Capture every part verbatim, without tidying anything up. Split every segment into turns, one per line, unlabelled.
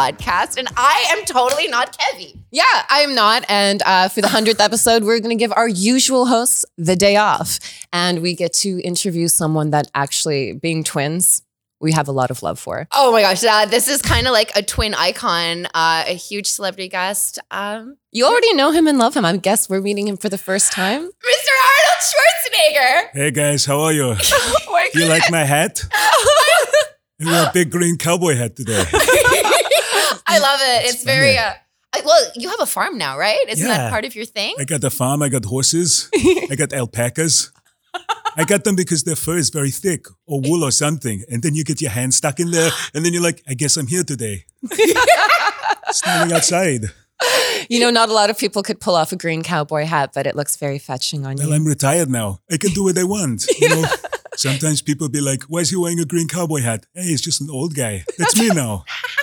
podcast, and I am totally not Kevy.
Yeah, I'm not. And uh, for the hundredth episode, we're going to give our usual hosts the day off. And we get to interview someone that actually, being twins, we have a lot of love for.
Oh my gosh, uh, this is kind of like a twin icon, uh, a huge celebrity guest. Um,
you already know him and love him. I guess we're meeting him for the first time.
Mister Arnold Schwarzenegger.
Hey guys, how are you?
We're
Do you like my hat? I wear a big green cowboy hat today.
I love it. It's
funny.
very, uh, I, well, you have a farm now, right? Isn't
Yeah.
that part of your thing?
I got a farm, I got horses, I got alpacas. I got them because their fur is very thick, or wool or something. And then you get your hand stuck in there, and then you're like, I guess I'm here today. Standing outside.
You know, not a lot of people could pull off a green cowboy hat, but it looks very fetching on
Well,
you.
I'm retired now. I can do what I want. You know, sometimes people be like, why is he wearing a green cowboy hat? Hey, he's just an old guy. That's me now.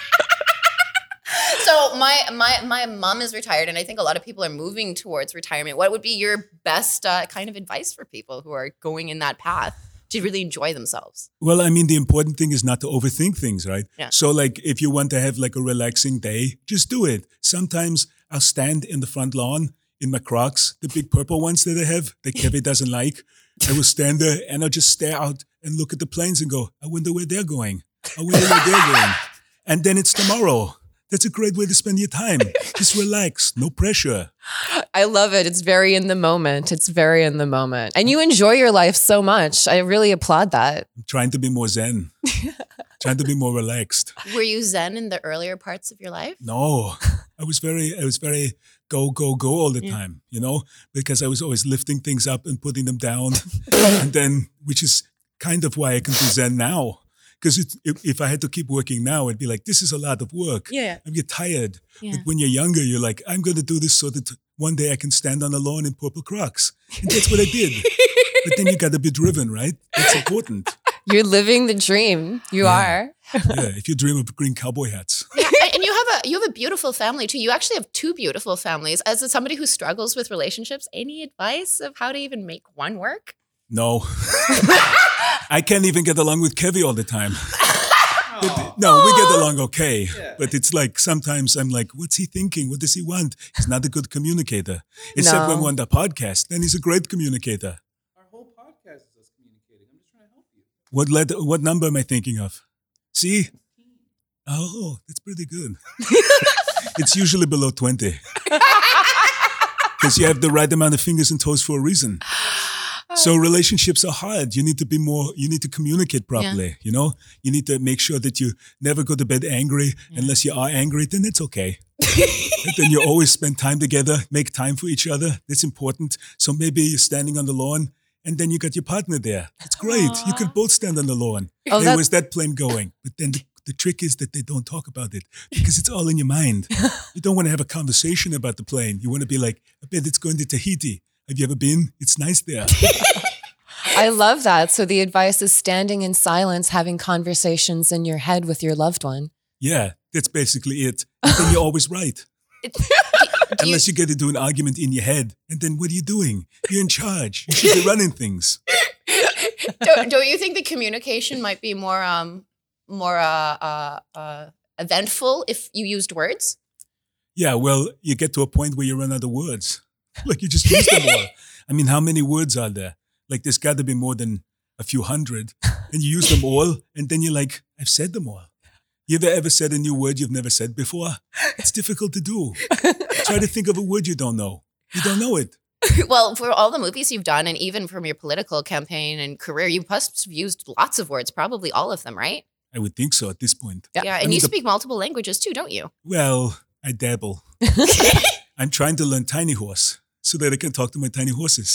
So my my my mom is retired, and I think a lot of people are moving towards retirement. What would be your best uh, kind of advice for people who are going in that path to really enjoy themselves?
Well, I mean, the important thing is not to overthink things, right?
Yeah.
So like if you want to have like a relaxing day, just do it. Sometimes I'll stand in the front lawn in my Crocs, the big purple ones that I have that Kevin doesn't like. I will stand there and I'll just stare out and look at the planes and go, I wonder where they're going. I wonder where they're going. And then it's tomorrow. That's a great way to spend your time. Just relax, no pressure.
I love it. It's very in the moment. It's very in the moment. And you enjoy your life so much. I really applaud that.
I'm trying to be more zen, trying to be more relaxed.
Were you Zen in the earlier parts of your life?
No, I was very, I was very go, go, go all the time, you know, because I was always lifting things up and putting them down. And then, which is kind of why I can do Zen now. Because if, if I had to keep working now, I'd be like, this is a lot of work.
Yeah.
I get tired.
Yeah.
But when you're younger, you're like, I'm going to do this so that one day I can stand on the lawn in purple Crocs. And that's what I did. But then you got to be driven, right? That's important.
You're living the dream. You
Yeah.
are.
Yeah, if you dream of green cowboy hats.
Yeah, and you have a you have a beautiful family too. You actually have two beautiful families. As somebody who struggles with relationships, any advice of how to even make one work?
No. I can't even get along with Kevy all the time. But, no, we get along okay. But it's like sometimes I'm like, what's he thinking? What does he want? He's not a good communicator. Except
No.
when we're on the podcast, then he's a great communicator.
Our whole podcast is us communicating. I'm just trying to help you.
What let, what number am I thinking of? See? Oh, that's pretty good. It's usually below twenty. Because you have the right amount of fingers and toes for a reason. So relationships are hard. You need to be more, you need to communicate properly, you know? You need to make sure that you never go to bed angry. Unless you are angry, then it's okay. And then you always spend time together, make time for each other. That's important. So maybe you're standing on the lawn and then you got your partner there. It's great.
Aww.
You can both stand on the lawn.
Oh,
Hey,
that-
where's that plane going? But then the, the trick is that they don't talk about it because it's all in your mind. You don't want to have a conversation about the plane. You want to be like, I bet it's going to Tahiti. Have you ever been? It's nice there.
I love that. So the advice is standing in silence, having conversations in your head with your loved one.
Yeah, that's basically it. And then you're always right.
Do you-
Unless you get into an argument in your head. And then what are you doing? You're in charge. You should be running things.
don't, don't you think the communication might be more um more uh, uh, uh, eventful if you used words?
Yeah, well, you get to a point where you run out of words. Like you just use them all. I mean, how many words are there? Like there's got to be more than a few hundred. And you use them all. And then you're like, I've said them all. You ever ever said a new word you've never said before? It's difficult to do. Try to think of a word you don't know. You don't know it.
Well, for all the movies you've done, and even from your political campaign and career, you must have used lots of words, probably all of them, right?
I would think so at this point.
Yeah.
Yeah,
I
and
mean,
you
the-
speak multiple languages too, don't you?
Well, I dabble. I'm trying to learn tiny horse so that I can talk to my tiny horses.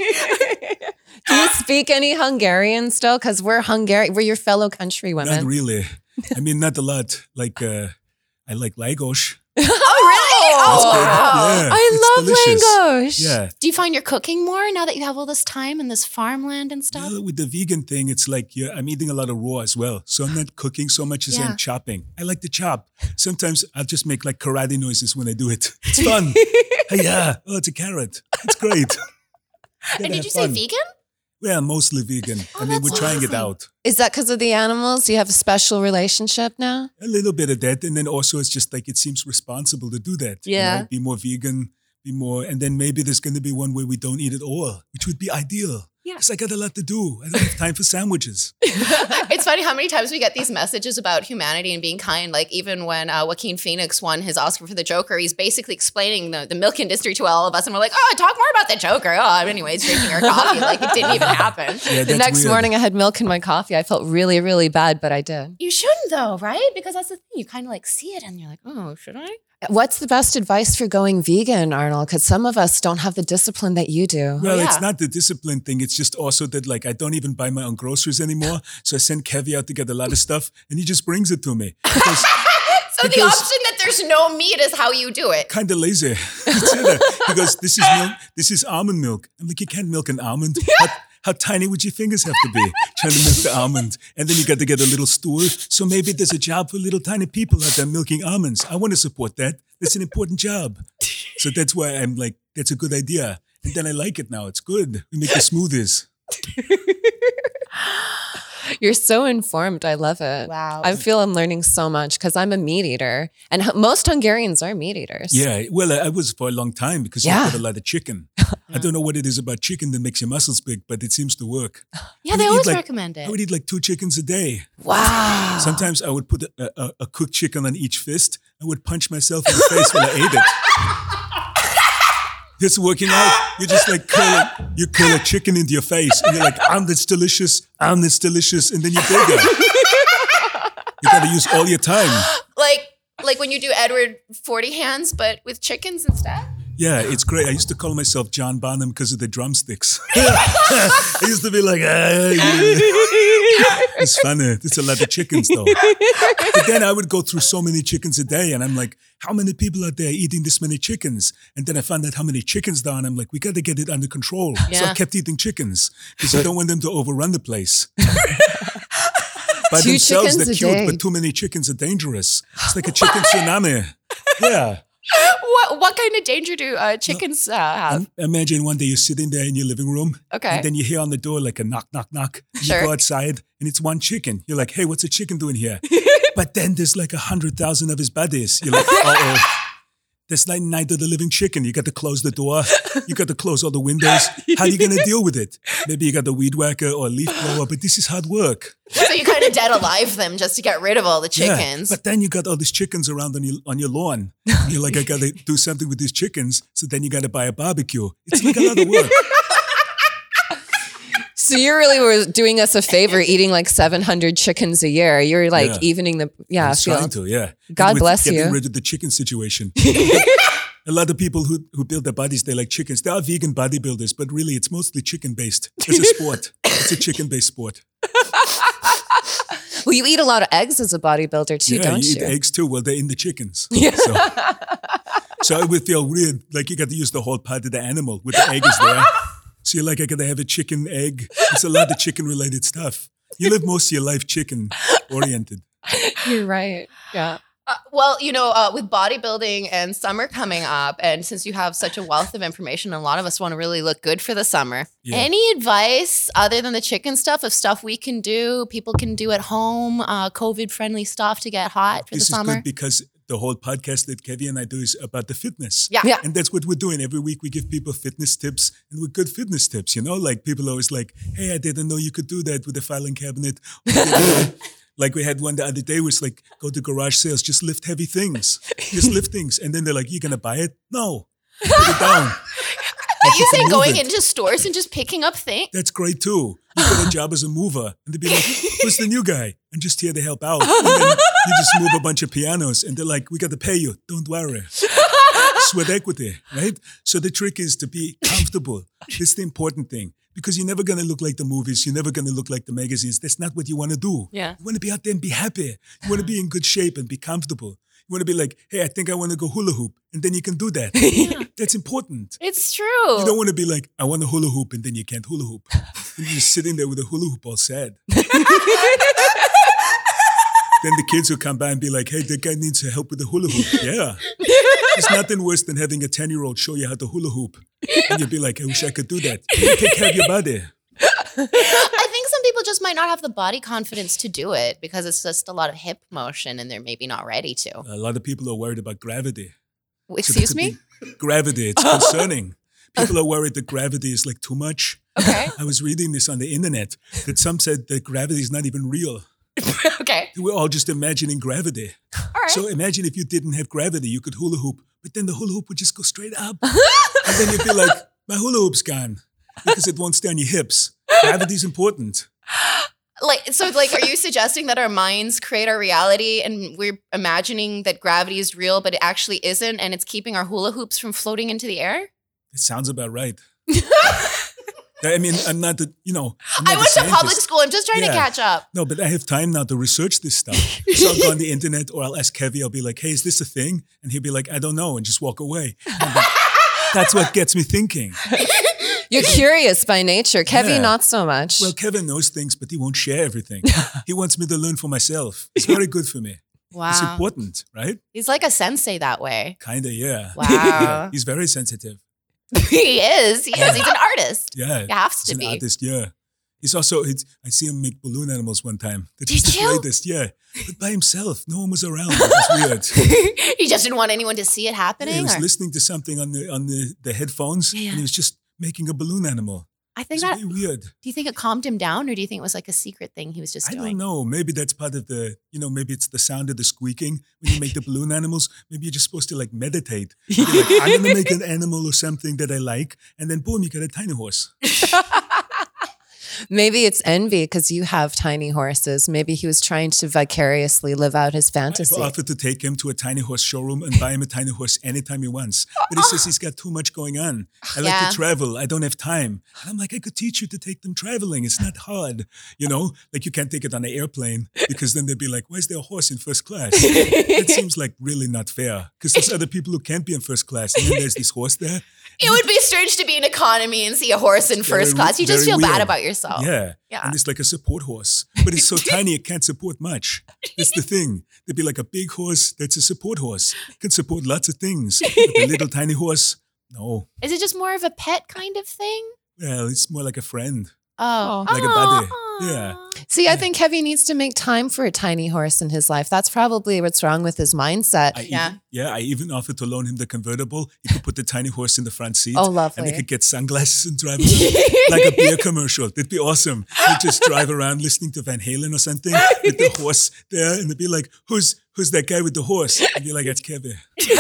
Do you speak any Hungarian still? Because we're Hungarian. We're your fellow countrywomen.
Not really. I mean, not a lot. Like, uh, I like Lagos.
Oh, really?
That's
Oh,
good.
wow.
Yeah,
I
it's
love
delicious.
Lagos.
Yeah.
Do you find you're cooking more now that you have all this time and this farmland and stuff?
Well, with the vegan thing, it's like yeah, I'm eating a lot of raw as well. So I'm not cooking so much as
Yeah.
I'm chopping. I like to chop. Sometimes I'll just make like karate noises when I do it. It's fun. Hey, yeah. Oh, it's a carrot. It's great.
And
Gotta
did
have
you say
fun.
vegan?
Well, mostly vegan.
Oh,
I mean, we're
that's
trying it
awesome.
out.
Is that because of the animals? You have a special relationship now?
A little bit of that. And then also it's just like it seems responsible to do that. you
Yeah.
know, Be more vegan, be more. And then maybe there's going to be one where we don't eat at all, which would be ideal.
Yeah.
Because I got a lot to do. I don't have time for sandwiches.
It's funny how many times we get these messages about humanity and being kind. Like even when uh, Joaquin Phoenix won his Oscar for the Joker, he's basically explaining the, the milk industry to all of us. And we're like, oh, talk more about the Joker. Oh, anyways, drinking our coffee. Like it didn't even happen.
Yeah,
The
that's
next
weird.
morning I had milk in my coffee. I felt really, really bad, but I did.
You shouldn't though, right? Because that's the thing. You kind of like see it and you're like, oh, should I?
What's the best advice for going vegan, Arnold? Because some of us don't have the discipline that you do.
Well,
yeah.
it's not the discipline thing. It's just also that, like, I don't even buy my own groceries anymore. So I send Kevy out to get a lot of stuff, and he just brings it to me. Because
So the
Because-
option that there's no meat is how you do it.
kind of lazy. That's it. Because this is milk. This is almond milk. I'm like, you can't milk an almond. How, how tiny would your fingers have to be trying to milk the almond? And then you got to get a little stool. So maybe there's a job for little tiny people out there milking almonds. I want to support that. That's an important job. So that's why I'm like, that's a good idea. And then I like it now. It's good. We make the smoothies.
You're so informed. I love it.
Wow.
I feel I'm learning so much because I'm a meat eater. And h- most Hungarians are meat eaters.
Yeah, well, I I was for a long time because
Yeah.
you get a lot of chicken. I don't know what it is about chicken that makes your muscles big, but it seems to work.
Yeah,
I
they
would eat
always
like-
recommend it.
I would eat like two chickens a day.
Wow.
Sometimes I would put a, a, a cooked chicken on each fist. I would punch myself in the face while I ate it. It's working out. You're just like curl a, you curl a chicken into your face, and you're like, "I'm that's delicious. I'm that's delicious," and then you're bigger. You got to use all your time.
Like like when you do Edward forty hands, but with chickens instead.
Yeah, it's great. I used to call myself John Bonham because of the drumsticks. I used to be like, ah, yeah. It's funny. It's a lot of chickens, though. But then I would go through so many chickens a day, and I'm like, how many people out there eating this many chickens? And then I found out how many chickens there are, and I'm like, we got to get it under control. So I
Yeah.
kept eating chickens because you don't want them to overrun the place. By
Two
themselves,
chickens
they're
a
cute,
day.
but too many chickens are dangerous. It's like a chicken tsunami. Yeah.
What what kind of danger do uh, chickens uh, have?
Um, Imagine one day you're sitting there in your living room.
Okay.
And then you hear on the door like a knock, knock, knock. And
Sure.
You go outside and it's one chicken. You're like, hey, what's a chicken doing here? But then there's like a hundred thousand of his buddies. You're like, uh-oh. There's like night of the living chicken. You got to close the door. You got to close all the windows. How are you going to deal with it? Maybe you got a weed whacker or a leaf blower, but this is hard work.
So you kind of dead alive them just to get rid of all the
Yeah,
chickens.
but then you got all these chickens around on your on your lawn. You're like, I got to do something with these chickens. So then you got to buy a barbecue. It's like a lot of work.
So you really were doing us a favor eating like seven hundred chickens a year. You're like
Yeah.
evening the, yeah,
I
I
was
feel.
trying to, yeah.
God
And with
bless
getting
you.
rid of the chicken situation. A lot of people who, who build their bodies, they like chickens. There are vegan bodybuilders, but really it's mostly chicken-based. It's a sport. It's a chicken-based sport.
Well, you eat a lot of eggs as a bodybuilder too,
yeah,
don't
you
you?
eat eggs too. Well, they're in the chickens.
Yeah.
So, so it would feel weird, like you got to use the whole part of the animal with the egg is there. So you're like, I got to have a chicken egg. It's a lot of chicken-related stuff. You live most of your life chicken-oriented.
You're right. Yeah.
Uh, well, you know, uh, with bodybuilding and summer coming up, and since you have such a wealth of information, a lot of us want to really look good for the summer.
Yeah.
Any advice other than the chicken stuff of stuff we can do, people can do at home, uh, COVID-friendly stuff to get hot for
This
the
is
summer?
good because the whole podcast that Kevin and I do is about the fitness.
Yeah.
Yeah.
And that's what we're doing. Every week we give people fitness tips and we're good fitness tips, you know? Like people are always like, hey, I didn't know you could do that with a filing cabinet. Like we had one the other day was like, go to garage sales, just lift heavy things. Just lift things. And then they're like, you're going to buy it? No. Put it down.
Are you
Just
saying
move
going
it.
into stores and just picking up things?
That's great too. You get a job as a mover. And they'd be like, who's the new guy? I'm just here to help out. And then you just move a bunch of pianos and they're like, we got to pay you. Don't worry. Sweat equity, right? So the trick is to be comfortable. That's the important thing. Because you're never going to look like the movies. You're never going to look like the magazines. That's not what you want to do.
Yeah.
You want to be out there and be happy. You want to be in good shape and be comfortable. You want to be like, hey, I think I want to go hula hoop. And then you can do that. That's important.
It's true.
You don't want to be like, I want to hula hoop, and then you can't hula hoop. And you're just sitting there with a hula hoop all sad. Then the kids will come by and be like, hey, that guy needs help with the hula hoop. Yeah. There's nothing worse than having a ten-year-old show you how to hula hoop. And you'll be like, I wish I could do that. You take care of your body.
I think some people just might not have the body confidence to do it because it's just a lot of hip motion and they're maybe not ready to.
A lot of people are worried about gravity. So that
Excuse
could
me?
be- Gravity, it's concerning. People are worried that gravity is like too much.
Okay.
I was reading this on the internet that some said that gravity is not even real.
Okay.
We're all just imagining gravity.
All right.
So imagine if you didn't have gravity, you could hula hoop, but then the hula hoop would just go straight up. And then you'd be like, my hula hoop's gone because it won't stay on your hips. Gravity's important.
Like, so like, are you suggesting that our minds create our reality and we're imagining that gravity is real, but it actually isn't, and it's keeping our hula hoops from floating into the air?
It sounds about right. I mean, I'm not the, you know, I'm not
I
a
went to public
scientist.
school. I'm just trying
Yeah.
to catch up.
No, but I have time now to research this stuff. So I'll go on the internet or I'll ask Kevy, I'll be like, hey, is this a thing? And he'll be like, I don't know, and just walk away. And I'm like, that's what gets me thinking.
You're curious by nature. Kevin,
Yeah.
not so much.
Well, Kevin knows things, but he won't share everything. He wants me to learn for myself. It's very good for me. It's
Wow.
important, right?
He's like a sensei that way.
Kinda, yeah.
Wow.
Yeah, he's very sensitive.
He is. He is. He's an artist.
Yeah.
He has
He's
to
an
be.
artist, yeah. He's also, he's, I see him make balloon animals one time. That
Did
was the
you?
greatest, yeah. But by himself. No one was around. It was weird.
He just didn't want anyone to see it happening.
he was
or-
listening to something on the on the, the headphones,
Yeah.
and he was just making a balloon animal.
I
It
think
was
that.
really weird.
Do you think it calmed him down, or do you think it was like a secret thing he was just
I
doing?
don't know. Maybe that's part of the, you know, maybe it's the sound of the squeaking when you make the balloon animals. Maybe you're just supposed to like meditate. You're like, I'm going to make an animal or something that I like. And then boom, you get a tiny horse.
Maybe it's envy because you have tiny horses. Maybe he was trying to vicariously live out his
I've
fantasy.
offered to take him to a tiny horse showroom and buy him a tiny horse anytime he wants. But he says he's got too much going on. I like
Yeah.
to travel. I don't have time. And I'm like, I could teach you to take them traveling. It's not hard. You know, like you can't take it on an airplane because then they'd be like, why is there a horse in first class? It seems like really not fair because there's other people who can't be in first class. And then there's this horse there.
It would be strange to be in economy and see a horse in
Very
first class. You just
very
feel bad
weird.
about yourself.
Yeah.
Yeah.
And it's like a support horse. But it's so tiny it can't support much. That's the thing. There'd be like a big horse that's a support horse. It can support lots of things. But the little tiny horse, no.
Is it just more of a pet kind of thing?
Well, it's more like a friend.
Oh,
Like a
Aw,
buddy. Yeah.
aw.
See, I think Kevin needs to make time for a tiny horse in his life. That's probably what's wrong with his mindset.
I
Yeah.
Even, yeah, I even offered to loan him the convertible. He could put the tiny horse in the front seat.
Oh,
And
lovely.
they could get sunglasses and drive around like a beer commercial. That'd be awesome. They'd just drive around listening to Van Halen or something with the horse there. And they'd be like, who's who's that guy with the horse? And be like, that's Kevin.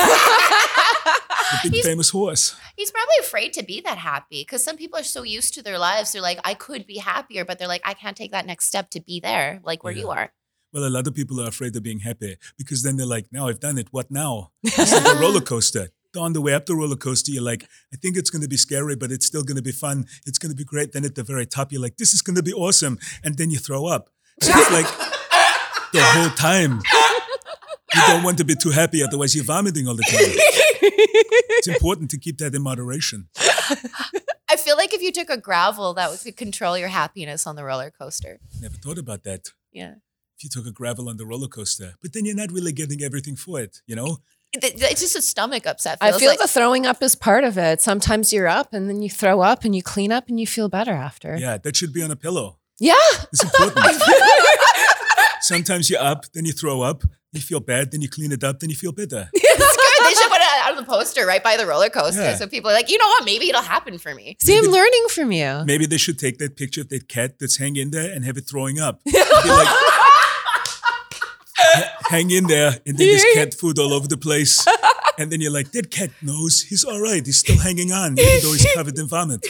The big
He's-
famous horse.
He's probably afraid to be that happy because some people are so used to their lives. They're like, I could be happier, but they're like, I can't take that next step to be there, like where
Yeah.
you are.
Well, a lot of people are afraid of being happy because then they're like, now I've done it. What now? It's like a roller coaster. On the way up the roller coaster, you're like, I think it's going to be scary, but it's still going to be fun. It's going to be great. Then at the very top, you're like, this is going to be awesome. And then you throw up. So it's like the whole time. You don't want to be too happy, otherwise you're vomiting all the time. It's important to keep that in moderation.
I feel like if you took a gravel, that would control your happiness on the roller coaster.
Never thought about that.
Yeah.
If you took a gravel on the roller coaster, but then you're not really getting everything for it, you know?
It- It's just a stomach upset.
I
Feels
feel
like,
the throwing up is part of it. Sometimes you're up and then you throw up and you clean up and you feel better after.
Yeah, that should be on a pillow.
Yeah.
It's important. Sometimes you're up, then you throw up, you feel bad, then you clean it up, then you feel better.
it's good. They should put it out on the poster right by the roller coaster.
Yeah.
So people are like, you know what? Maybe it'll happen for me.
See, I'm learning from you.
Maybe they should take that picture of that cat that's hanging in there and have it throwing up. Be like, ha- hang in there, and then there's cat food all over the place. And then you're like, that cat knows he's all right. He's still hanging on, even though he's covered in vomit.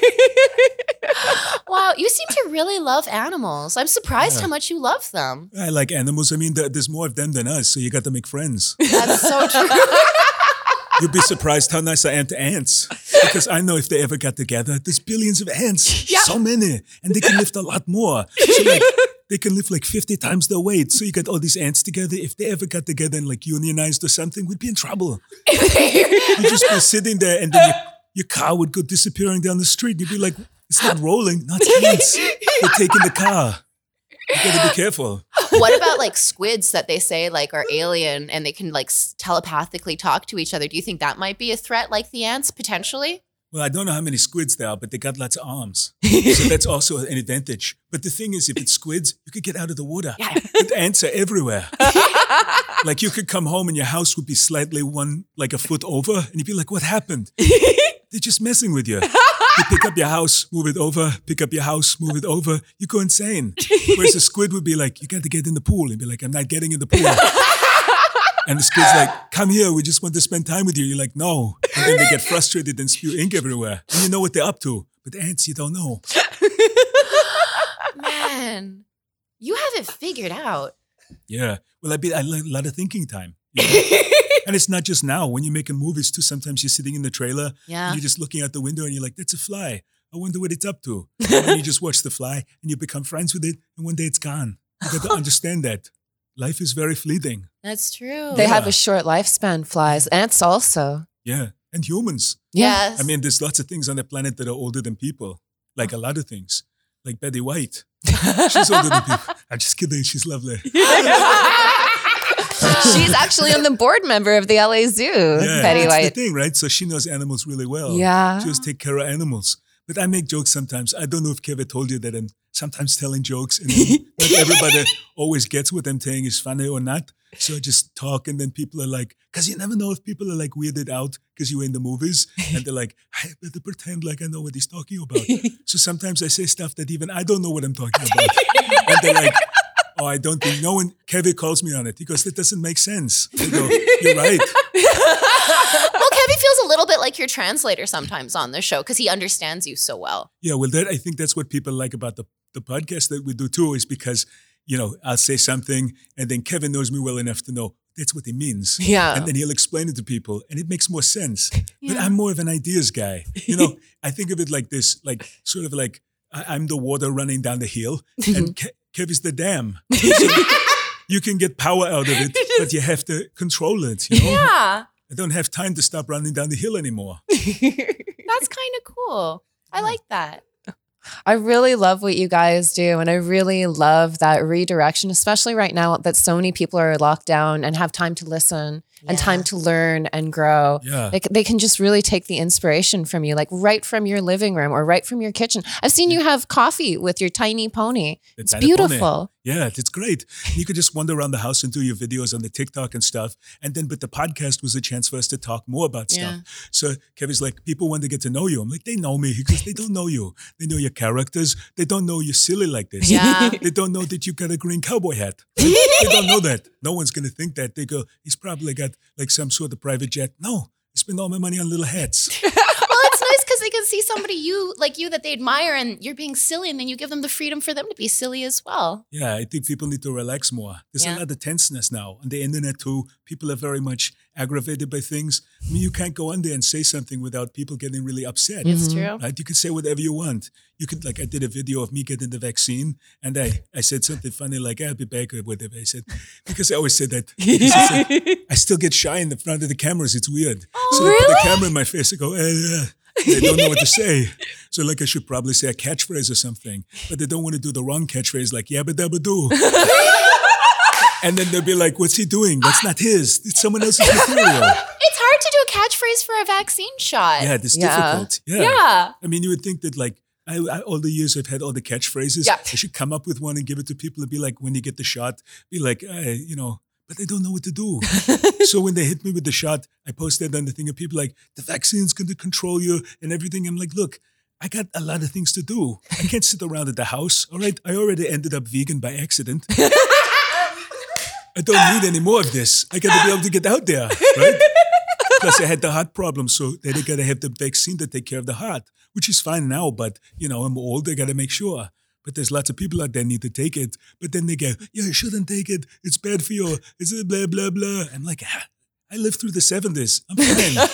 Wow, you seem to really love animals. I'm surprised how much you love them.
I like animals. I mean, there- there's more of them than us, so you got to make friends.
That's so true.
You'd be surprised how nice I am to ants. Because I know if they ever got together, there's billions of ants.
Yeah.
So many. And they can lift a lot more. So like, they can lift like fifty times their weight. So you got all these ants together. If they ever got together and like unionized or something, we'd be in trouble. You'd just be sitting there and then your, your car would go disappearing down the street. You'd be like, it's not rolling. No, it's ants. They're taking the car. You gotta be careful.
What about like squids that they say like are alien and they can like s- telepathically talk to each other? Do you think that might be a threat like the ants potentially?
Well, I don't know how many squids there are, but they got lots of arms. So that's also an advantage. But the thing is, if it's squids, you could get out of the water.
Yeah.
But ants are everywhere. Like you could come home and your house would be slightly one, like a foot over. And you'd be like, what happened? They're just messing with you. You pick up your house, move it over, pick up your house, move it over. You go insane. Whereas a squid would be like, you got to get in the pool. And be like, I'm not getting in the pool. And the squid's like, come here, we just want to spend time with you. You're like, no. And then they get frustrated and spew ink everywhere. And you know what they're up to. But ants, you don't know.
Man, you have it figured out.
Yeah. Well, I be I like a lot of thinking time. You know? And it's not just now. When you're making movies too, sometimes you're sitting in the trailer
Yeah.
and you're just looking out the window and you're like, that's a fly. I wonder what it's up to. And then you just watch the fly and you become friends with it. And one day it's gone. You got to understand that. Life is very fleeting.
That's true.
They
Yeah.
have a short lifespan, flies. Ants also.
Yeah. And humans.
Yes.
I mean, there's lots of things on the planet that are older than people. Like a lot of things. Like Betty White. She's older than people. I'm just kidding. She's lovely.
She's actually on the board member of the L A Zoo,
Yeah,
Betty
that's
White.
the thing, right? So she knows animals really well.
Yeah.
She just take care of animals. But I make jokes sometimes. I don't know if Kevin told you that I'm sometimes telling jokes and then not everybody always gets what I'm saying is funny or not. So I just talk and then people are like, because you never know if people are like weirded out because you were in the movies and they're like, I better pretend like I know what he's talking about. So sometimes I say stuff that even I don't know what I'm talking about. And they're like, oh, I don't think no one, Kevin calls me on it. He goes, that doesn't make sense. I go, you're right.
Well, Kevin feels a little bit like your translator sometimes on the show because he understands you so well.
Yeah, well, that I think that's what people like about the, the podcast that we do too, is because, you know, I'll say something and then Kevin knows me well enough to know that's what he means.
Yeah.
And then he'll explain it to people and it makes more sense. But
Yeah.
I'm more of an ideas guy. You know, I think of it like this, like sort of like I, I'm the water running down the hill and Ke- Kev is the dam. So you can get power out of it, but you have to control it, you know?
Yeah.
I don't have time to stop running down the hill anymore.
That's kind of cool. I like that.
I really love what you guys do. And I really love that redirection, especially right now that so many people are locked down and have time to listen and
Yeah.
time to learn and grow.
Yeah.
They, c- they can just really take the inspiration from you, like right from your living room or right from your kitchen. I've seen you have coffee with your tiny pony.
The
It's
tiny pony.
beautiful.
Yeah, it's great. You could just wander around the house and do your videos on the TikTok and stuff. And then, but the podcast was a chance for us to talk more about stuff.
Yeah.
So Kevin's like, people want to get to know you. I'm like, they know me. He goes, they don't know you. They know your characters. They don't know you're silly like this.
Yeah.
They don't know that you got a green cowboy hat. They don't know that. No one's going to think that. They go, he's probably got like some sort of private jet. No, I spend all my money on little hats.
Well, it's nice because they can see somebody you like you that they admire and you're being silly and then you give them the freedom for them to be silly as well.
Yeah, I think people need to relax more. There's
Yeah.
a lot of tenseness now. On the internet too, people are very much aggravated by things. I mean, you can't go on there and say something without people getting really upset.
It's true.
Right? You can say whatever you want. You could, like, I did a video of me getting the vaccine, and I, I said something funny like, I'll be back or whatever. I said, because I always say that. Because I, said, I still get shy in the front of the cameras. It's weird. So they put the camera in my face. I go, eh, yeah. They don't know what to say. So like I should probably say a catchphrase or something. But they don't want to do the wrong catchphrase like yabba dabba doo. And then they'll be like, what's he doing? That's not his. It's someone else's material.
It's hard to do a catchphrase for a vaccine shot.
Yeah, it's
Yeah.
difficult. Yeah.
Yeah.
I mean, you would think that like I, I, all the years I've had all the catchphrases,
Yeah.
I should come up with one and give it to people and be like, when you get the shot, be like, hey, you know, but they don't know what to do. So when they hit me with the shot, I post that on the thing and people are like, the vaccine's going to control you and everything. I'm like, look, I got a lot of things to do. I can't sit around at the house. All right. I already ended up vegan by accident. I don't need any more of this. I got to be able to get out there, right? Plus, I had the heart problem, so they got to have the vaccine to take care of the heart, which is fine now. But you know, I'm old. I got to make sure. But there's lots of people out there need to take it. But then they go, "Yeah, you shouldn't take it. It's bad for you. It's a blah blah blah." I'm like, ah, I lived through the seventies. I'm fine.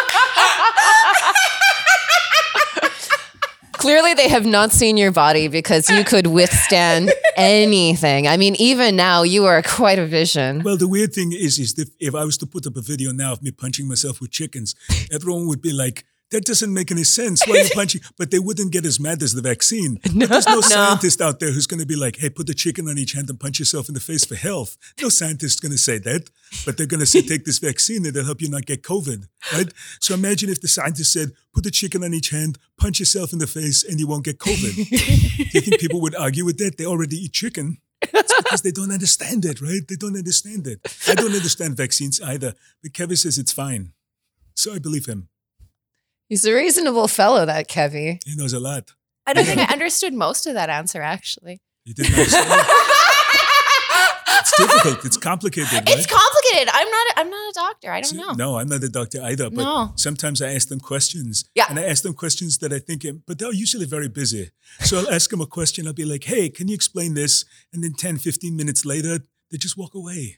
Clearly, they have not seen your body because you could withstand anything. I mean, even now, you are quite a vision.
Well, the weird thing is, is that if I was to put up a video now of me punching myself with chickens, everyone would be like, That doesn't make any sense. Why are you punching? But they wouldn't get as mad as the vaccine. But there's no, scientist out there who's going to be like, hey, put the chicken on each hand and punch yourself in the face for health. No scientist is going to say that. But they're going to say, take this vaccine and it'll help you not get COVID, right? So imagine if the scientist said, put the chicken on each hand, punch yourself in the face, and you won't get COVID. Do you think people would argue with that? They already eat chicken. It's because they don't understand it, right? They don't understand it. I don't understand vaccines either. But Kevin says it's fine. So I believe him.
He's a reasonable fellow, that Kevy.
He knows a lot.
I don't think I understood most of that answer, actually.
You didn't understand it? It's difficult. It's complicated, right?
It's complicated. I'm not. A, I'm not a doctor. I don't
So-
know.
No, I'm not a doctor either. But
No.
sometimes I ask them questions.
Yeah.
And I ask them questions that I think, but they're usually very busy. So I'll ask them a question. I'll be like, hey, can you explain this? And then ten, fifteen minutes later, they just walk away.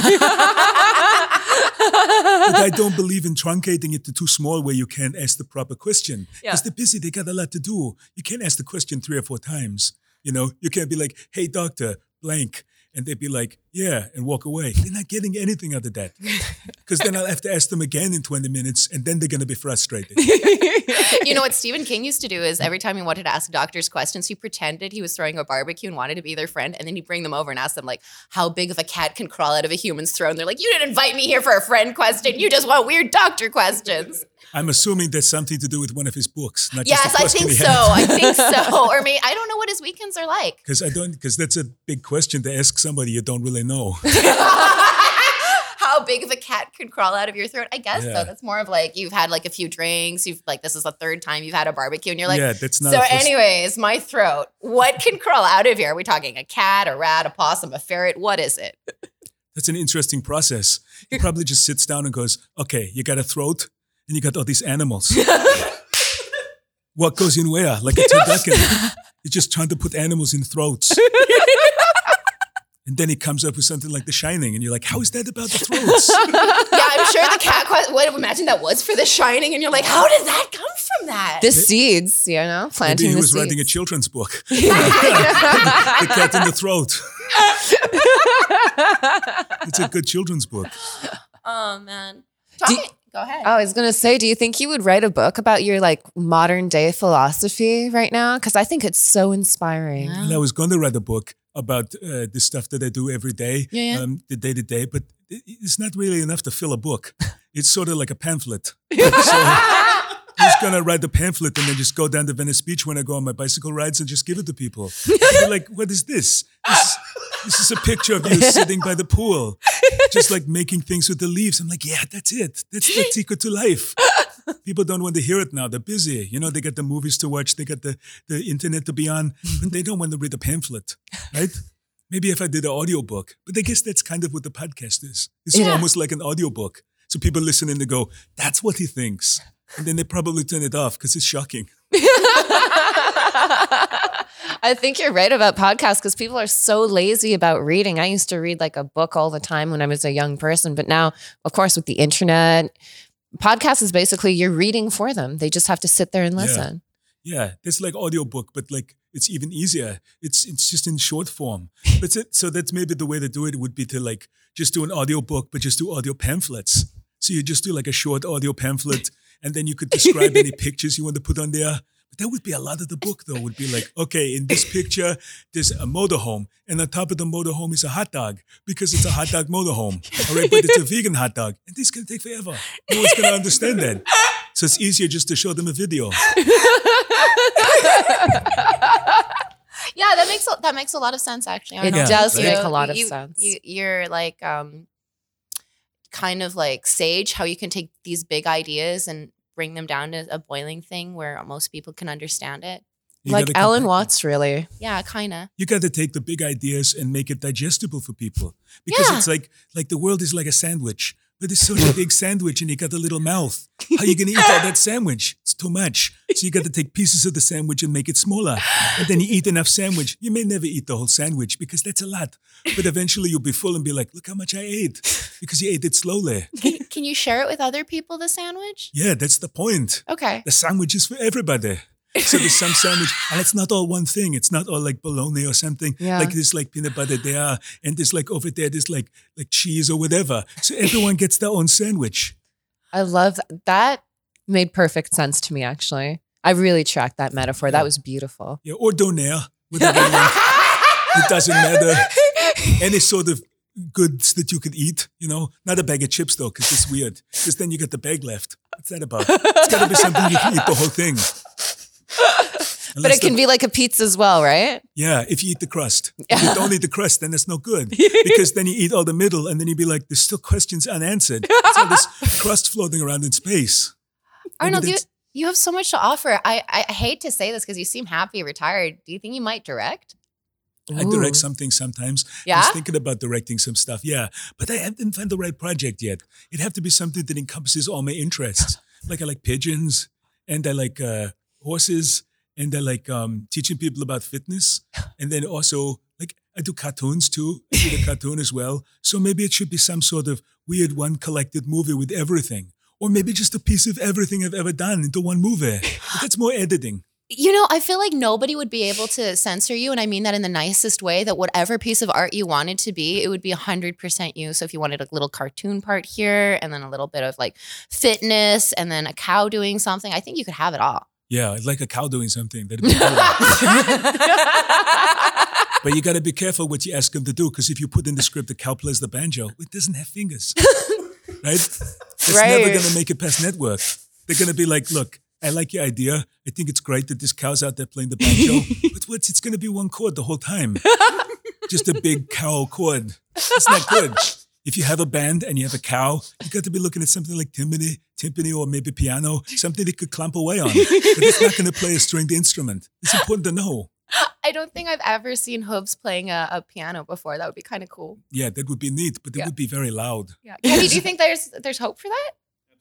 But I don't believe in truncating it to too small where you can't ask the proper question.
Yeah.
Because they're busy. They got a lot to do. You can't ask the question three or four times. You know, you can't be like, hey, doctor, blank. And they'd be like, yeah, and walk away. They're not getting anything out of that. Because then I'll have to ask them again in twenty minutes, and then they're going to be frustrated.
You know what Stephen King used to do is every time he wanted to ask doctors questions, he pretended he was throwing a barbecue and wanted to be their friend, and then he'd bring them over and ask them like, "How big of a cat can crawl out of a human's throat?" And they're like, "You didn't invite me here for a friend question. You just want weird doctor questions."
I'm assuming there's something to do with one of his books, not
Yes,
just a
I
question
think
he
so.
had.
I think so. Or maybe I don't know what his weekends are like.
Because I don't, because that's a big question to ask somebody you don't really know.
How big of a cat could crawl out of your throat? I guess
Yeah.
so. That's more of like you've had like a few drinks. You've like this is the third time you've had a barbecue, and you're like,
yeah, that's not.
so.
a first-
Anyways, my throat. What can crawl out of here? Are we talking a cat, a rat, a possum, a ferret? What is it?
That's an interesting process. He probably just sits down and goes, okay, you got a throat and you got all these animals. What goes in where? Like a turducken. He's just trying to put animals in throats. And then he comes up with something like The Shining, and you're like, how is that about the throats?
Yeah, I'm sure the cat. que- What imagine that was for The Shining, and you're like, how did that come from that?
The seeds, you know,
Maybe
planting
he
the
was
seeds.
writing a children's book. The cat in the throat. It's a good children's book.
Oh man.
Do-
Talking, go ahead.
Oh, I was going to say, do you think you would write a book about your like modern day philosophy right now? Because I think it's so inspiring.
Yeah.
And I was going to write a book about uh, the stuff that I do every day,
Yeah, yeah.
Um, the day to day, but it- it's not really enough to fill a book. It's sort of like a pamphlet. So who's going to write the pamphlet and then just go down to Venice Beach when I go on my bicycle rides and just give it to people? They're like, what is this? This, this is a picture of you sitting by the pool, just like making things with the leaves. I'm like, yeah, that's it. That's the secret to life. People don't want to hear it now. They're busy. You know, they got the movies to watch. They got the, the internet to be on. But they don't want to read a pamphlet, right? Maybe if I did an audiobook. But I guess that's kind of what the podcast is. It's
Yeah.
almost like an audiobook. So people listen and they go, that's what he thinks. And then they probably turn it off because it's shocking.
I think you're right about podcasts because people are so lazy about reading. I used to read like a book all the time when I was a young person, but now, of course, with the internet, podcast is basically you're reading for them. They just have to sit there and
Yeah.
listen.
Yeah, it's like audiobook, but like it's even easier. It's it's just in short form. That's it. So that's maybe the way to do it would be to like just do an audiobook, but just do audio pamphlets. So you just do like a short audio pamphlet, and then you could describe any pictures you want to put on there. But that would be a lot of the book, though. Would be like, okay, in this picture, there's a motorhome, and on top of the motorhome is a hot dog because it's a hot dog motorhome. All right, but it's a vegan hot dog, and this can take forever. No one's gonna understand that. So it's easier just to show them a video.
Yeah, that makes a, that makes a lot of sense. Actually, I
It
don't know.
does
You-
make a lot of
you-
sense.
You, you're like um, kind of like sage. How you can take these big ideas and bring them down to a boiling thing where most people can understand it.
You
like
gotta
Alan
compact
Watts, really.
Yeah, kind of.
You got to take the big ideas and make it digestible for people because
Yeah.
it's like like the world is like a sandwich, but it's such a big sandwich and you got a little mouth. How you gonna eat all that sandwich? It's too much. So you got to take pieces of the sandwich and make it smaller. And then you eat enough sandwich. You may never eat the whole sandwich because that's a lot. But eventually you'll be full and be like, look how much I ate because you ate it slowly.
Can, can you share it with other people? The sandwich?
Yeah, that's the point.
Okay.
The sandwich is for everybody. So there's some sandwich, and it's not all one thing. It's not all like bologna or something.
Yeah.
Like there's like peanut butter there, and there's like over there, there's like like cheese or whatever. So everyone gets their own sandwich.
I love that Made perfect sense to me, actually. I really tracked that metaphor. That was beautiful.
Yeah, or donaire. Whatever you want. It doesn't matter. Any sort of goods that you could eat, you know, not a bag of chips though, because it's weird. Because then you got the bag left. What's that about? It's got to be something you can eat the whole thing.
But
Unless
it can
the-
be like a pizza as well, right?
Yeah, if you eat the crust. If you don't eat the crust, then it's no good. Because then you eat all the middle and then you'd be like, there's still questions unanswered. There's all this crust floating around in space.
Arnold, you,
that's-
you have so much to offer. I, I hate to say this because you seem happy retired. Do you think you might direct?
I
Ooh.
direct something sometimes. I
Yeah?
was thinking about directing some stuff, yeah. But I haven't found the right project yet. It'd have to be something that encompasses all my interests. Like I like pigeons and I like uh, horses and I like um, teaching people about fitness. And then also, like, I do cartoons too. I do the cartoon as well. So maybe it should be some sort of weird one collected movie with everything. Or maybe just a piece of everything I've ever done into one movie. But that's more editing.
You know, I feel like nobody would be able to censor you. And I mean that in the nicest way, that whatever piece of art you wanted to be, it would be one hundred percent you. So if you wanted a little cartoon part here and then a little bit of like fitness and then a cow doing something, I think you could have it all.
Yeah, I'd like a cow doing something. That'd be cool. But you got to be careful what you ask them to do, because if you put in the script the cow plays the banjo, it doesn't have fingers. Right? It's
Right.
never going to make it past network. They're going to be like, look, I like your idea. I think it's great that this cow's out there playing the banjo. But what's it's going to be one chord the whole time. Just a big cow chord. It's not good. If you have a band and you have a cow, you got to be looking at something like timpani, timpani or maybe piano, something they could clamp away on. But it's not going to play a stringed instrument. It's important to know.
I don't think I've ever seen Hoobs playing a, a piano before. That would be kind of cool.
Yeah, that would be neat, but it
Yeah.
would be very loud.
Yeah. Kenny, do you think there's there's hope for that?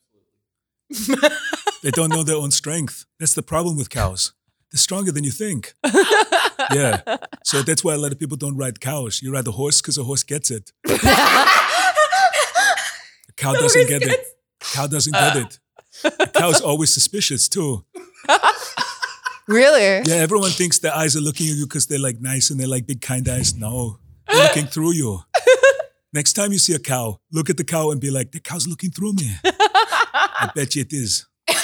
They don't know their own strength. That's the problem with cows. They're stronger than you think. Yeah. So that's why a lot of people don't ride cows. You ride a horse because a horse gets it. A cow doesn't get it. Cow doesn't get it. A cow's always suspicious too.
Really?
Yeah, everyone thinks their eyes are looking at you because they're like nice and they're like big kind eyes. No, they're looking through you. Next time you see a cow, look at the cow and be like, the cow's looking through me. I bet you it is.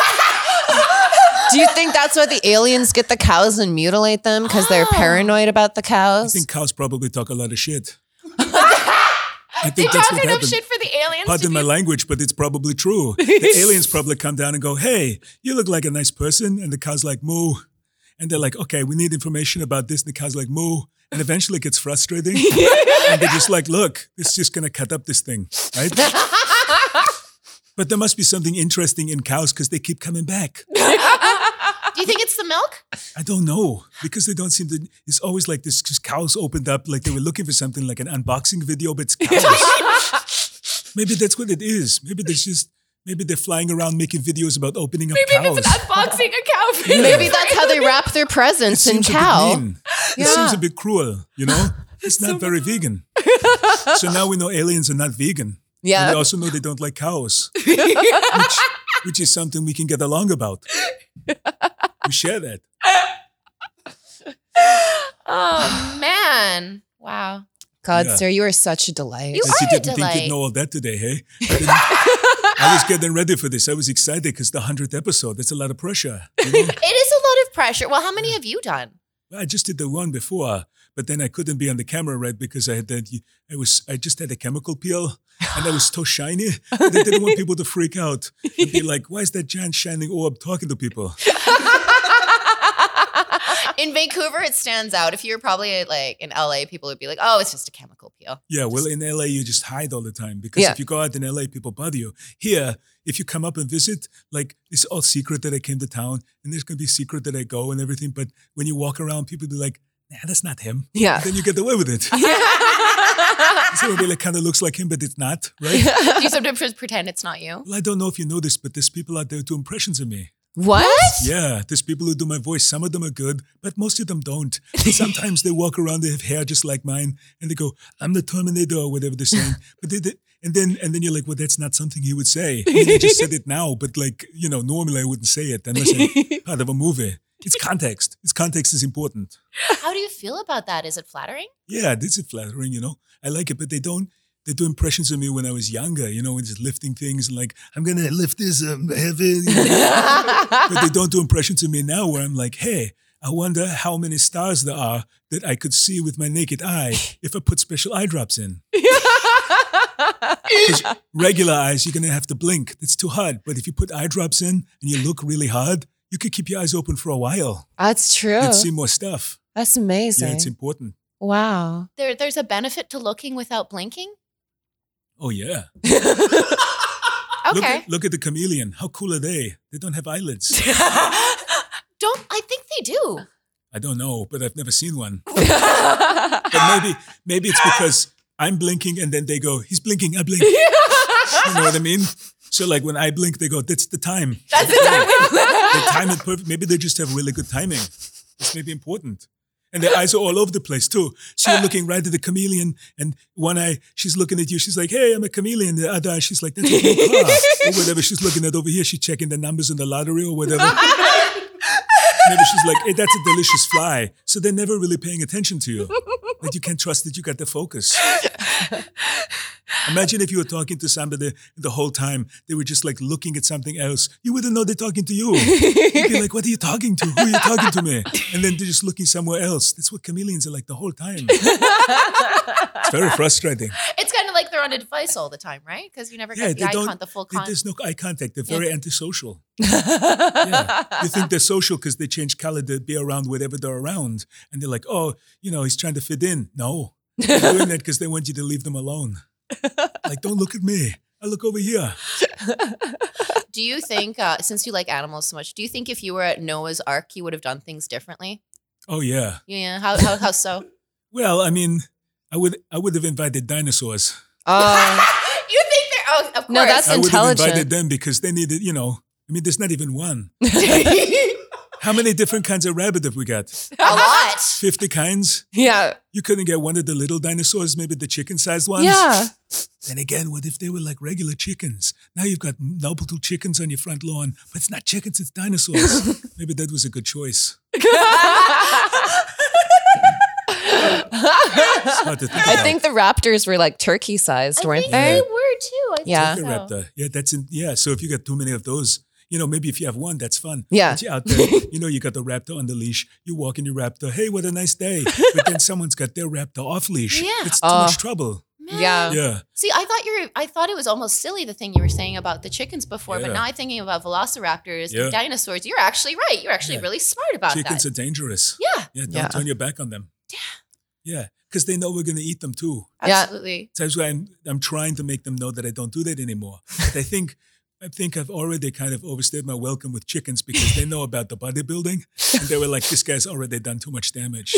Do you think that's why the aliens get the cows and mutilate them? Because they're paranoid about the
I
cows?
think cows probably talk a lot of shit. I think
They
that's
talk
what
enough
happened.
shit for the aliens to
Pardon
be
my language, but it's probably true. The aliens probably come down and go, hey, you look like a nice person. And the cow's like, moo. And they're like, okay, we need information about this. And the cow's like, moo. And eventually it gets frustrating. And they're just like, look, it's just going to cut up this thing, right? But there must be something interesting in cows because they keep coming back.
Do you think it's the milk?
I don't know, because they don't seem to. It's always like this, just cows opened up like they were looking for something like an unboxing video, but it's cows. Maybe that's what it is. Maybe there's just, maybe they're flying around making videos about opening up
Maybe
cows.
it's unboxing a cow. video.
Maybe that's how they wrap their
It
presents in
seems a
cow.
bit mean. It
Yeah.
seems a bit cruel, you know? It's not very vegan. So now we know aliens are not vegan.
Yeah.
And we also know they don't like cows, which, which is something we can get along about. We share that.
Oh man! Wow.
God,
Yeah.
sir, you are such a delight.
You
But you
are a
didn't think
delight.
you'd know all that today, hey? I, didn't- I was getting ready for this. I was excited because the hundredth episode, that's a lot of pressure. You know?
It is a lot of pressure. Well, how many have you done?
I just did the one before, but then I couldn't be on the camera, right? Because I had that, I was, I just had a chemical peel and I was so shiny. And I didn't want people to freak out and be like, why is that giant shining orb talking to people?
In Vancouver, it stands out. If you were probably like in L A, people would be like, "Oh, it's just a chemical peel."
Yeah, well, in L A, you just hide all the time because
Yeah.
if you go out in L A, people bother you. Here, if you come up and visit, like, it's all secret that I came to town and there's going to be secret that I go and everything. But when you walk around, people be like, nah, that's not him.
Yeah.
And then you get away with it. So it really kind of looks like him, but it's not, right?
Do you sometimes pretend it's not you?
Well, I don't know if you know this, but there's people out there who do impressions of me.
What?
Yeah, there's people who do my voice. Some of them are good, but most of them don't. And sometimes they walk around, they have hair just like mine, and they go, "I'm the Terminator," or whatever they're saying. But they, they, and then and then you're like, "Well, that's not something he would say." I mean, I just said it now, but like, you know, normally I wouldn't say it unless I'm part of a movie. It's context. It's context is important.
How do you feel about that? Is it flattering?
Yeah, this is flattering, you know. I like it, but they don't. they do impressions of me when I was younger, you know, when just lifting things and like, I'm going to lift this up heavy. You know? But they don't do impressions of me now where I'm like, hey, I wonder how many stars there are that I could see with my naked eye if I put special eye drops in. Because regular eyes, you're going to have to blink. It's too hard. But if you put eye drops in and you look really hard, you could keep your eyes open for a while.
That's true.
You'd see more stuff.
That's amazing.
Yeah, it's important.
Wow.
There, there's a benefit to looking without blinking.
Oh, yeah.
Okay.
Look at, look at the chameleon. How cool are they? They don't have eyelids.
Don't I think they do?
I don't know, but I've never seen one. But maybe, maybe it's because I'm blinking and then they go, he's blinking, I blink. You know what I mean? So like when I blink, they go, that's the time.
That's the time.
They time it perfect. Maybe they just have really good timing. This may be important. And their eyes are all over the place too. So you're looking right at the chameleon and one eye, she's looking at you. She's like, hey, I'm a chameleon. The other eye, she's like, that's a good car. Or whatever she's looking at over here. She's checking the numbers in the lottery or whatever. Maybe she's like, hey, that's a delicious fly. So they're never really paying attention to you. That you can trust that you got the focus. Imagine if you were talking to somebody the whole time, they were just like looking at something else. You wouldn't know they're talking to you. You'd be like, what are you talking to? Who are you talking to me? And then they're just looking somewhere else. That's what chameleons are like the whole time. It's very frustrating.
It's kind of like they're on a device all the time, right? Because you never
Yeah,
get the
they
eye
don't-
con- the full
They-
con.
There's no eye contact. They're very antisocial. Yeah. You think they're social because they change color to be around whatever they're around. And they're like, oh, you know, he's trying to fit in. No. They're doing that because they want you to leave them alone. Like, don't look at me. I look over here.
Do you think, uh, since you like animals so much, do you think if you were at Noah's Ark, you would have done things differently?
Oh, yeah.
Yeah. How how, how so?
Well, I mean, I would I would have invited dinosaurs.
Oh,
You think they're? Oh, of course.
No, that's
I would have
intelligent.
invited them because they needed, you know, I mean, there's not even one. How many different kinds of rabbit have we got?
a lot.
fifty kinds?
yeah.
You couldn't get one of the little dinosaurs, maybe the chicken-sized ones?
Yeah.
Then again, what if they were like regular chickens? Now you've got multiple chickens on your front lawn, but it's not chickens, it's dinosaurs. Maybe that was a good choice. It's hard to think
I
about.
think the raptors were like turkey sized,
I
weren't
think
they?
they were too. I
Yeah.
think so.
Raptor. Yeah, that's in, yeah. So if you got too many of those, you know, maybe if you have one, that's fun.
Yeah.
But you're out there, you know, you got the raptor on the leash. You walk in your raptor. Hey, what a nice day. But then someone's got their raptor off leash.
Yeah.
It's too
Oh.
much trouble.
Man.
Yeah.
Yeah.
See, I thought you were. I thought it was almost silly the thing you were saying about the chickens before, but
Yeah.
now I'm thinking about velociraptors
Yeah.
and dinosaurs. You're actually right. You're actually
Yeah.
really smart about
Chickens
that.
are dangerous.
Yeah,
Yeah, don't
Yeah.
turn your back on them. Yeah. Because they know we're going to eat them too.
Yeah.
absolutely.
So that's why I'm, I'm trying to make them know that I don't do that anymore. But I think I think I've already kind of overstayed my welcome with chickens because they know about the bodybuilding. And they were like, this guy's already done too much damage.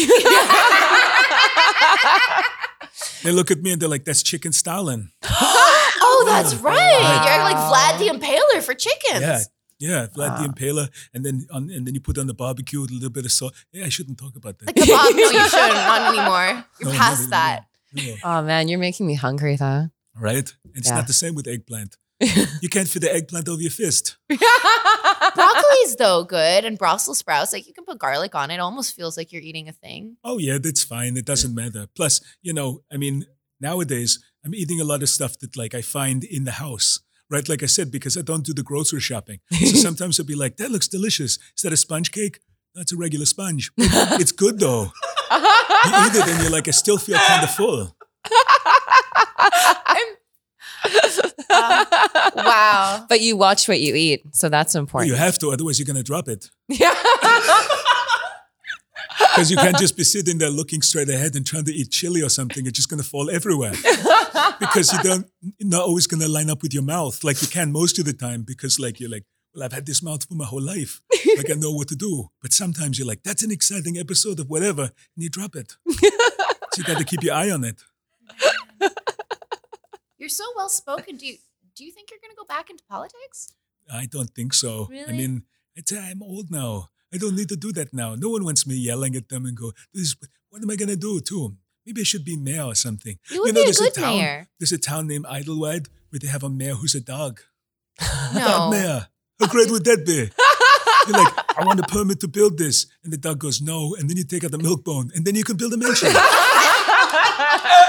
They look at me and they're like, that's Chicken Stalin.
Oh, that's
Yeah.
right. You're like Vlad the Impaler for chickens.
Yeah. Yeah, Vlad the
Wow.
Impaler, and then on, and then you put on the barbecue with a little bit of salt. Yeah, I shouldn't talk about that.
The kebab. No, you shouldn't. Not anymore. You're
No, not
past
anymore.
that.
No.
Oh man, you're making me hungry though.
Right? It's
Yeah.
not the same with eggplant. You can't fit the eggplant over your fist.
Broccoli's though good, and Brussels sprouts. Like you can put garlic on it. It almost feels like you're eating a thing.
Oh yeah, that's fine. It doesn't matter. Plus, you know, I mean, nowadays I'm eating a lot of stuff that like I find in the house. Right, like I said, because I don't do the grocery shopping. So sometimes I'll be like, that looks delicious. Is that a sponge cake? That's a regular sponge. It's good though. You eat it and you're like, I still feel kind of full.
I'm, uh, wow.
But you watch what you eat, so that's
Well,
important.
you have to, otherwise you're going to drop it.
Yeah.
Because you can't just be sitting there looking straight ahead and trying to eat chili or something. It's just going to fall everywhere. Because you don't, you're not always going to line up with your mouth like you can most of the time. Because like you're like, well, I've had this mouth for my whole life. Like I know what to do. But sometimes you're like, that's an exciting episode of whatever. And you drop it. So you got to keep your eye on it.
You're so well spoken. Do you do you think you're going to go back into politics?
I don't think so. I
Really?
mean, it's, I'm old now. I don't need to do that now. No one wants me yelling at them and go, this, what am I going to do to them? Maybe I should be mayor or something.
You would be a
there's
good
town,
mayor.
There's a town named Idlewild where they have a mayor who's a dog. Dog
No.
mayor. How great would that be? You're like, I want a permit to build this. And the dog goes, no. And then you take out the milk bone and then you can build a mansion.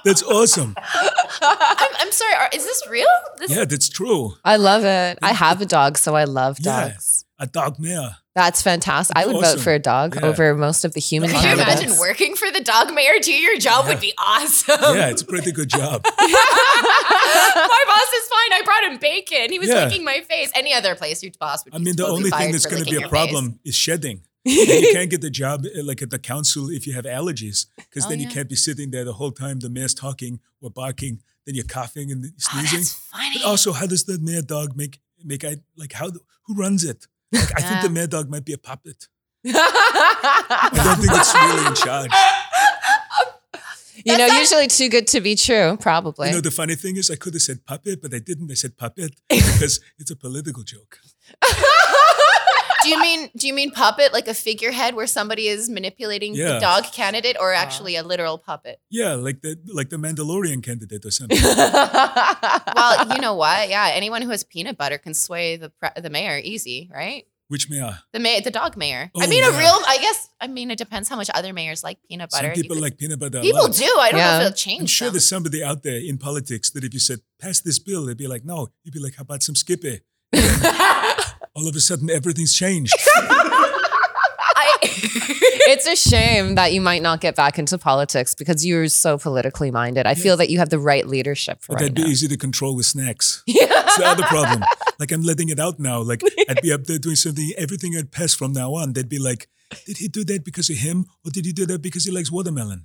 That's awesome.
I'm, I'm sorry. Are, is this real? This,
Yeah, that's true.
I love it. I have a dog, so I love
Yeah.
dogs.
A dog mare.
That's fantastic. I would
Awesome.
vote for a dog
Yeah.
over most of the human
Can you
candidates.
imagine working for the dog mayor too? Your job would be awesome.
Yeah, it's a pretty good job.
My boss is fine. I brought him bacon. He was
Yeah.
licking my face. Any other place, your boss would be
I mean, the
totally
only thing
fired
that's
for
going to be
licking
a
your face.
problem is shedding. And you can't get the job uh, like at the council if you have allergies, because
Oh,
then you
yeah.
can't be sitting there the whole time the mayor's talking or barking, then you're coughing and
Oh,
sneezing.
that's funny.
But also, how does the mayor dog make make I like how who runs it? Like, I think the
Yeah.
mayor dog might be a puppet. I don't think it's really in charge.
You know, usually too good to be true, probably.
You know, the funny thing is, I could have said puppet, but I didn't. I said puppet because it's a political joke.
Do you mean do you mean puppet like a figurehead where somebody is manipulating
Yeah.
the dog candidate, or actually a literal puppet?
Yeah, like the like the Mandalorian candidate or something.
Well, you know what? Yeah, anyone who has peanut butter can sway the pre- the mayor easy, right?
Which mayor?
The mayor, the dog mayor. I
Oh,
mean, a
yeah.
real. I guess. I mean, it depends how much other mayors like peanut butter.
Some
You
people
could-
like peanut butter. a
People
lot.
do. I don't know
Yeah.
if it'll change.
I'm sure
them.
there's somebody out there in politics that if you said, pass this bill, they'd be like, no. You'd be like, how about some Skippy? All of a sudden, everything's changed.
I,
It's a shame that you might not get back into politics because you're so politically minded. I feel that you have the right leadership for
But
right
that'd be
now.
easy to control with snacks. That's the other problem. Like, I'm letting it out now. Like, I'd be up there doing something, everything I'd pass from now on. They'd be like, did he do that because of him? Or did he do that because he likes watermelon?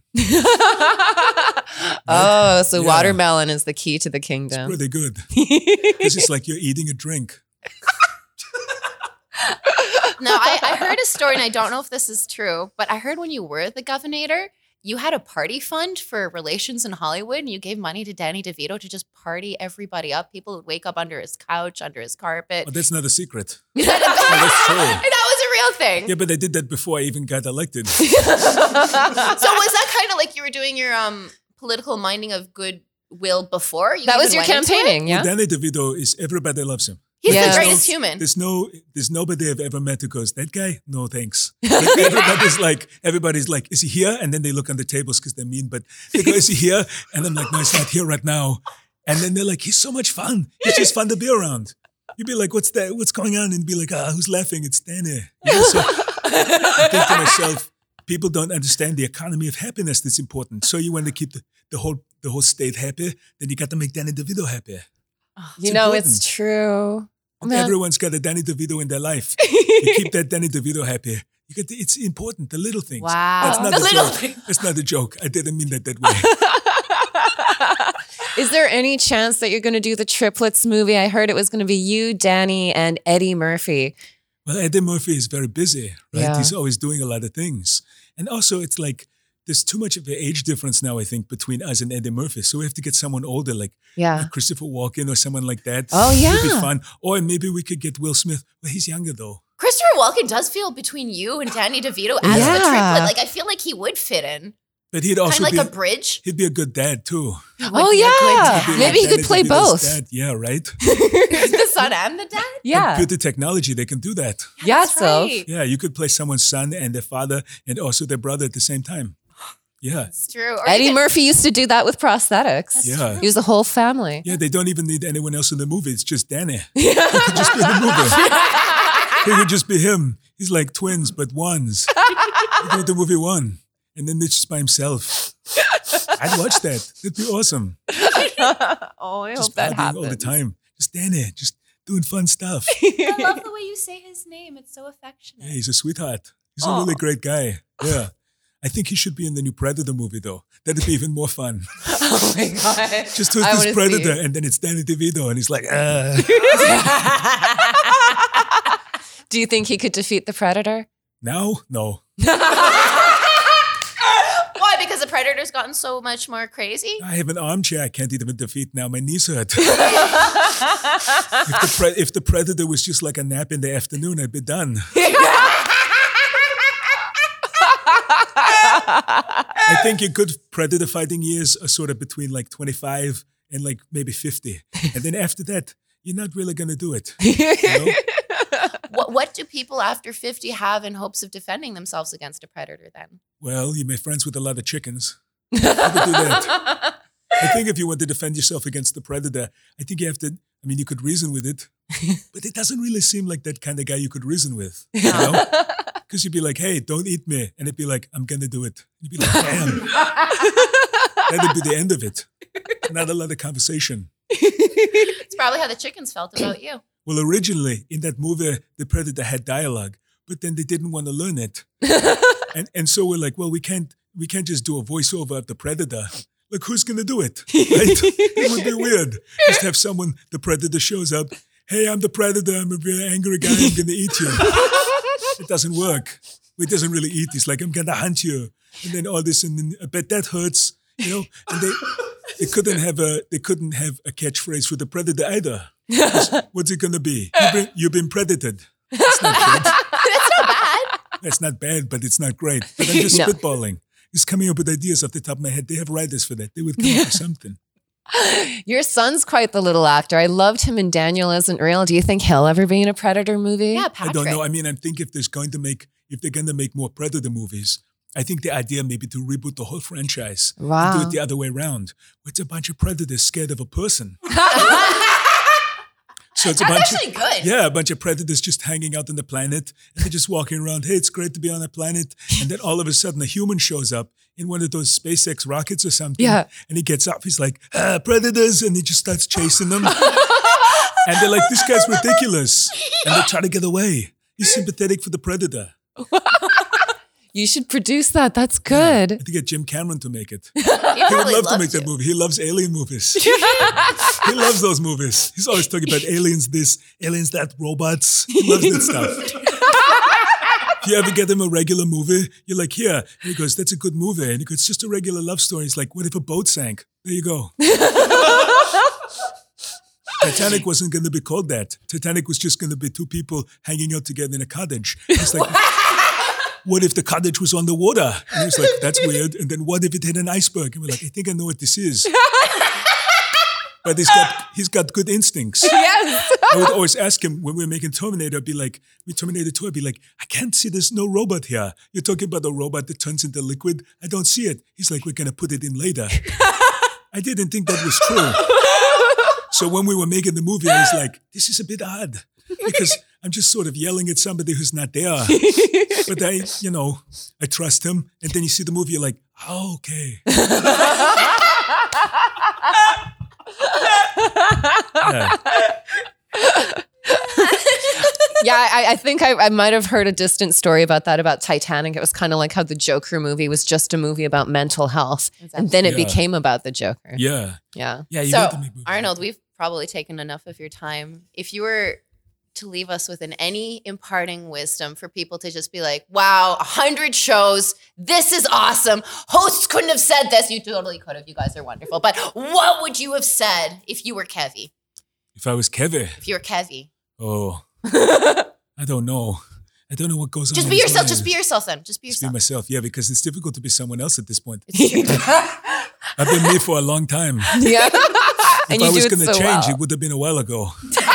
Oh, so
Yeah.
watermelon is the key to the
It's
kingdom.
pretty good. Because it's like you're eating a drink.
no, I, I heard a story, and I don't know if this is true, but I heard when you were the governor, you had a party fund for relations in Hollywood, and you gave money to Danny DeVito to just party everybody up. People would wake up under his couch, under his carpet.
But that's not a secret.
that,
that's true.
that was a real thing.
Yeah, but I did that before I even got elected.
So was that kind of like you were doing your um political minding of goodwill before? You
That was
even
your
went into it?
campaigning, yeah?
Danny DeVito is, everybody loves him.
He's
Yeah.
the
There's
greatest
no-
human.
There's no, there's nobody I've ever met who goes, that guy? No, thanks. Like, everybody's like, everybody's like, is he here? And then they look on the tables because they're mean, but they go, is he here? And I'm like, no, he's not here right now. And then they're like, he's so much fun. He's just fun to be around. You'd be like, what's that? What's going on? And be like, ah, who's laughing? It's Danny. You know, so I think to myself, people don't understand the economy of happiness that's important. So you want to keep the, the whole the whole state happy, then you got to make Danny DeVito happy.
You know,
important.
it's true. Man.
Everyone's got a Danny DeVito in their life. You keep that Danny DeVito happy. You get the, it's important, the little things.
Wow.
That's not
The
a
little
joke.
things.
That's not a joke. I didn't mean that that way.
Is there any chance that you're going to do the Triplets movie? I heard it was going to be you, Danny, and Eddie Murphy.
Well, Eddie Murphy is very busy, right?
Yeah.
He's always doing a lot of things. And also, it's like there's too much of an age difference now, I think, between us and Eddie Murphy. So we have to get someone older, like
Yeah.
like Christopher Walken or someone like that.
Oh,
It would be
yeah.
fun. Or maybe we could get Will Smith. Well, he's younger, though.
Christopher Walken does feel between you and Danny DeVito as
Yeah.
the triplet. Like I feel like he would fit in,
But he'd
kind
also
of like
be,
a bridge.
he'd be a good dad, too.
Oh,
be a good
yeah.
dad.
Maybe he
Danny
could play
DeVito's
both.
dad. Yeah, right?
the son and the dad.
Yeah.
Computer technology, they can do that.
Yeah,
That's
so.
right.
Yeah, you could play someone's son and their father and also their brother at the same time. Yeah.
It's true. Or you
Eddie
could-
Murphy used to do that with prosthetics.
Yeah.
He was a whole family.
Yeah, they don't even need anyone else in the movie. It's just Danny. He could just be in the movie. He could just be him. He's like twins, but ones. He did the movie one. And then it's just by himself. I'd watch that. That'd be awesome.
Oh, I
Just
hope that
partying
happens.
all the time. Just Danny, just doing fun stuff.
I love the way you say his name. It's so affectionate.
Yeah, he's a sweetheart. He's a
Aw.
really great guy. Yeah. I think he should be in the new Predator movie, though. That'd be even more fun.
Oh my God.
Just who's
I
this
wanna
Predator?
see.
And then it's Danny DeVito, and he's like, uh.
Do you think he could defeat the Predator?
Now? No.
Why? Because the Predator's gotten so much more crazy.
I have an armchair I can't even defeat now. My knees hurt. if, the pre- if the Predator was just like a nap in the afternoon, I'd be done. I think your good Predator fighting years are sort of between like twenty-five and like maybe fifty. And then after that, you're not really going to do it. You know?
What What do people after fifty have in hopes of defending themselves against a predator? Then
Well, you make friends with a lot of chickens. I would do that. I think if you want to defend yourself against the predator, I think you have to, I mean, you could reason with it, but it doesn't really seem like that kind of guy you could reason with, you know? Because you'd be like, hey, don't eat me. And it'd be like, I'm going to do it. You'd be like, damn. That'd be the end of it. Not a lot of conversation.
It's probably how the chickens felt about you.
Well, originally in that movie, the predator had dialogue, but then they didn't want to learn it. and and so we're like, well, we can't we can't just do a voiceover of the predator. Like, who's going to do it? Right? It would be weird. Just have someone, the predator shows up. Hey, I'm the predator. I'm a very angry guy. I'm going to eat you. It doesn't work. It doesn't really eat. It's like, I'm going to hunt you. And then all this, and then I bet that hurts, you know? And they they couldn't have a they couldn't have a catchphrase for the predator either. What's it going to be? You've been, you've been predated. That's not good.
That's not bad.
That's not bad, but it's not great. But I'm just
No.
spitballing. Just coming up with ideas off the top of my head. They have writers for that. They would come up with something.
Your son's quite the little actor. I loved him in Daniel Isn't Real. Do you think he'll ever be in a Predator movie?
Yeah,
I
Patrick.
don't know. I mean, I think if there's going to make if they're going to make more Predator movies, I think the idea may be to reboot the whole franchise.
Wow.
And do it the other way around. Where it's a bunch of predators scared of a person. So it's a
That's
bunch
actually
of,
good.
Yeah, a bunch of predators just hanging out on the planet and they're just walking around. Hey, it's great to be on a planet. And then all of a sudden a human shows up in one of those SpaceX rockets or something.
Yeah.
And he gets up. He's like, ah, predators. And he just starts chasing them. And they're like, this guy's ridiculous. And they try to get away. He's sympathetic for the predator.
You should produce that. That's
I
good.
had to get Jim Cameron to make it.
He
He would
probably
love to
loves
make that
you.
movie. He loves alien movies. He loves those movies. He's always talking about aliens this, aliens that, robots. He loves that stuff. If you ever get him a regular movie, you're like, here. And he goes, that's a good movie. And he goes, it's just a regular love story. He's like, what if a boat sank? There you go. Titanic wasn't going to be called that. Titanic was just going to be two people hanging out together in a cottage. It's like, what if the cottage was on the water? And he's like, that's weird. And then what if it hit an iceberg? And we're like, I think I know what this is. But he's got he's got good instincts.
Yes.
I would always ask him when we were making Terminator, I'd be like, we Terminator two, I'd be like, I can't see there's no robot here. You're talking about a robot that turns into liquid. I don't see it. He's like, we're going to put it in later. I didn't think that was true. So when we were making the movie, I was like, this is a bit odd because I'm just sort of yelling at somebody who's not there. But I, you know, I trust him. And then you see the movie, you're like, oh, okay. Yeah.
Yeah, I, I think I, I might have heard a distant story about that, about Titanic. It was kind of like how the Joker movie was just a movie about mental health. And then it
Yeah.
became about the Joker.
Yeah.
Yeah.
Yeah. You
So,
got to make movies.
Arnold, we've probably taken enough of your time. If you were to leave us with an any imparting wisdom for people to just be like, wow, a hundred shows, this is awesome. Hosts couldn't have said this. You totally could have. You guys are wonderful. But what would you have said if you were Kevy?
If I was Kevin,
If you were Kevy?
oh, I don't know. I don't know what goes on.
Just
in
be
his
yourself.
mind.
Just be yourself then. Just be
Just be
yourself.
myself. Yeah, because it's difficult to be someone else at this point.
It's true.
I've been me for a long time.
Yeah.
If
and
I
you
was
do it
going to
so
change,
well.
it would have been a while ago.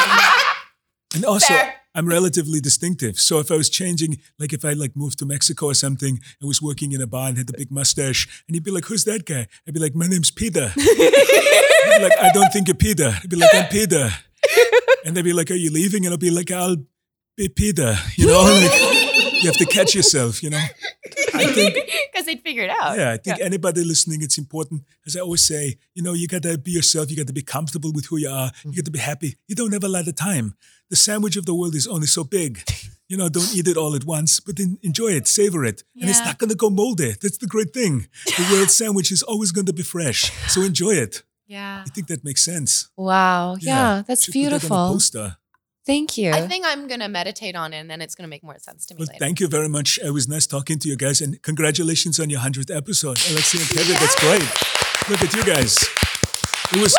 And also,
Fair.
I'm relatively distinctive. So if I was changing, like if I like moved to Mexico or something and was working in a bar and had a big mustache, and he'd be like, who's that guy? I'd be like, my name's Peter. He'd be like, I don't think you're Peter. I'd be like, I'm Peter. And they'd be like, are you leaving? And I'll be like, I'll be Peter. You know, like, you have to catch yourself, you know. I think
Because they'd figure it out.
Yeah, I think anybody listening, it's important. As I always say, you know, you got to be yourself. You got to be comfortable with who you are. You got to be happy. You don't have a lot of time. The sandwich of the world is only so big. You know, don't eat it all at once, but then enjoy it, savor it. And it's
Yeah.
not going to go moldy. That's the great thing. The world sandwich is always going to be fresh. So enjoy it.
Yeah.
I think that makes sense.
Wow. Yeah, that's
Should put that on a
beautiful.
poster.
Thank you.
I think I'm going to meditate on it and then it's going to make more sense to me
Well,
later.
thank you very much. It was nice talking to you guys, and congratulations on your hundredth episode, Alexia and Kevin. That's great. Look at you guys. It was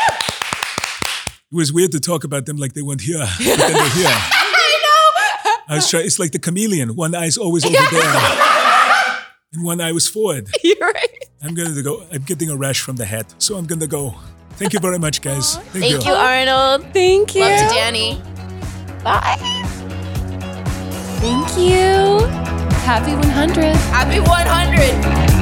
it was weird to talk about them like they weren't here, but then they're here.
I know.
I was trying. It's like the chameleon. One eye's always over there, and one eye was forward.
You're right.
I'm gonna go. I'm getting a rash from the hat, so I'm gonna go. Thank you very much, guys. Thank,
Thank you, Arnold.
Thank you.
Love to Danny.
Bye. Thank you. Happy one hundred.
Happy one hundred.